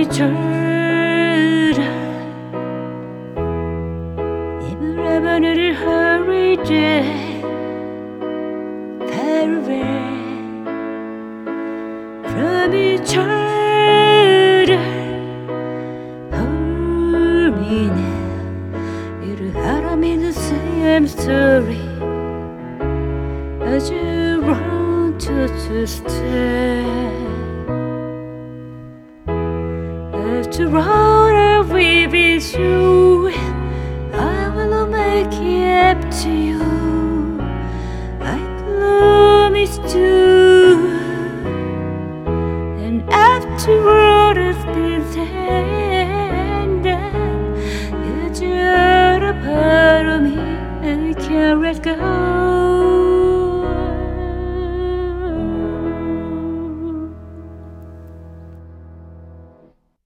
each other. Never ever need to hurry, far away from each other. Hold me now, you don't me to say I'm sorry. I just want you to stay. After all I've with you, I will make it up to you. I promise to. And after all has been said, you're just a part of me, and I can't let go.